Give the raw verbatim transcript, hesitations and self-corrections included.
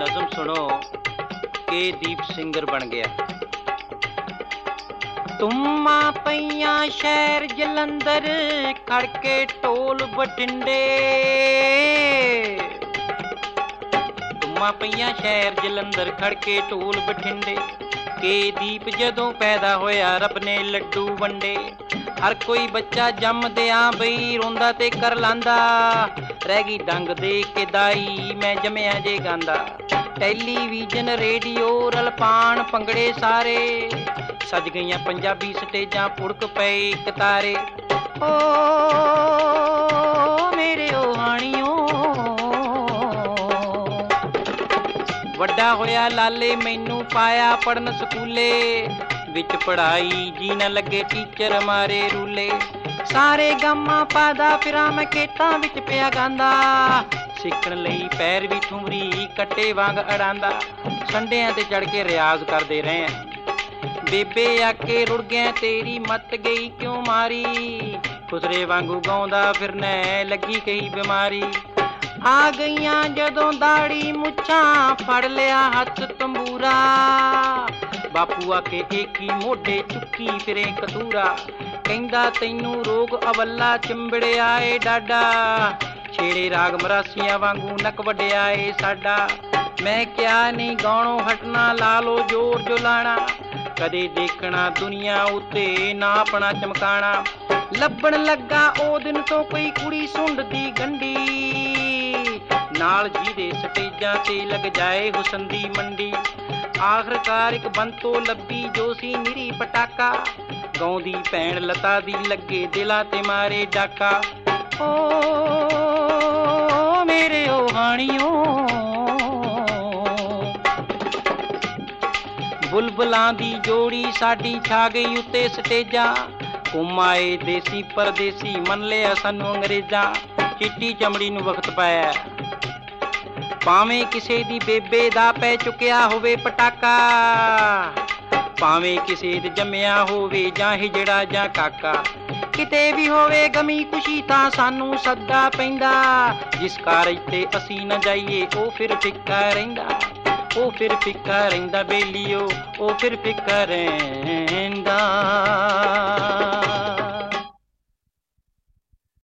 नज़म सुनो के दीप सिंगर बन गया। तुम्मा पईया शहर जलंधर खड़के टोल बठिंडे, तुम्मा पईया शहर जलंधर खड़के टोल बठिंडे। के दीप जदों पैदा होया रब ने लड्डू वंडे। हर कोई बच्चा जमदियां बई रोंदा ते कर लांदा, रह गई डंग दे के दाई मैं जमिया जे गांदा। टैलीविजन रेडियो रलपान भंगड़े सारे, सज गईयां पंजाबी स्टेजां पुड़क पे कतारे। ओ मेरे ओ हाणियों, वड्डा होया लाले मैनू पाया पढ़न स्कूले। विच पढ़ाई जी न लगे टीचर मारे रूले। सारे गामा पादा फिरा मैं खेतां विच पिया गांदा, सिक्खण लई पैर भी ठुमरी कट्टे वांग अड़ांदा। संडियां ते चढ़ के रियाज करदे रहे। बेबे आके रुड़ गया तेरी मत गई क्यों मारी, खुसरे वांगू गाउंदा फिरना लगी कही बीमारी। आ गईयां जदों दाड़ी मुच्छां फड़ लिया हथ तंबूरा, बापू आके एक ही मोढे चुक्की फिरे कतूरा। कहंदा तैनू रोग अवल्ला चिंबड़िया ए डाडा, छेड़े राग मरासियां वांगू नक वड्डिया ए साडा। मैं क्या नहीं गाणों हटना ला लो जोर जो लाना, कदे देखना दुनिया उत्ते ना अपना चमकाना। ਲੱਭਣ ਲੱਗਾ ਉਹ ਦਿਨ ਤੋਂ ਕੋਈ ਕੁੜੀ ਸੁੰਡ ਦੀ ਗੰਢੀ, ਨਾਲ ਜਿਹਦੇ ਸਟੇਜਾਂ ਤੇ ਲੱਗ ਜਾਏ ਹੁਸਨ ਦੀ ਮੰਡੀ। ਆਖਰਕਾਰ ਇੱਕ ਬੰਤੋ ਲੱਭੀ ਜੋ ਸੀ ਨਿਰੀ ਪਟਾਕਾ, ਗਾਉਂਦੀ ਭੈਣ ਲਤਾ ਦੀ ਲੱਗੇ ਦਿਲਾਂ ਤੇ ਮਾਰੇ ਡਾਕਾ। ਓ ਮੇਰੇ ਓ ਹਾਣੀਓ, ਬੁਲਬੁਲਾਂ ਦੀ ਜੋੜੀ ਸਾਡੀ ਛਾ ਗਈ ਉੱਤੇ ਸਟੇਜਾਂ। ਘੁੰਮ ਆਏ ਦੇਸੀ ਪਰਦੇਸੀ ਮੰਨ ਲਿਆ ਸਾਨੂੰ ਅੰਗਰੇਜ਼ਾਂ। ਚਿੱਟੀ ਚਮੜੀ ਨੂੰ ਵਕਤ ਪਾਇਆ, ਭਾਵੇਂ ਕਿਸੇ ਦੀ ਬੇਬੇ ਦਾ ਪੈ ਚੁੱਕਿਆ ਹੋਵੇ ਪਟਾਕਾ, ਭਾਵੇਂ ਕਿਸੇ ਦੇ ਜੰਮਿਆ ਹੋਵੇ ਜਾਂ ਹਿਜੜਾ ਜਾਂ ਕਾਕਾ। ਕਿਤੇ ਵੀ ਹੋਵੇ ਗਮੀ ਖੁਸ਼ੀ ਤਾਂ ਸਾਨੂੰ ਸੱਦਾ ਪੈਂਦਾ, ਜਿਸ ਕਾਰਜ ਤੇ ਅਸੀਂ ਨਾ ਜਾਈਏ ਉਹ ਫਿਰ ਫਿੱਕਾ ਰਹਿੰਦਾ। ਉਹ ਫਿਰ ਫਿੱਕਾ ਰਹਿੰਦਾ ਬੇਲੀਓ, ਉਹ ਫਿਰ ਫਿੱਕਾ ਰਹਿੰਦਾ।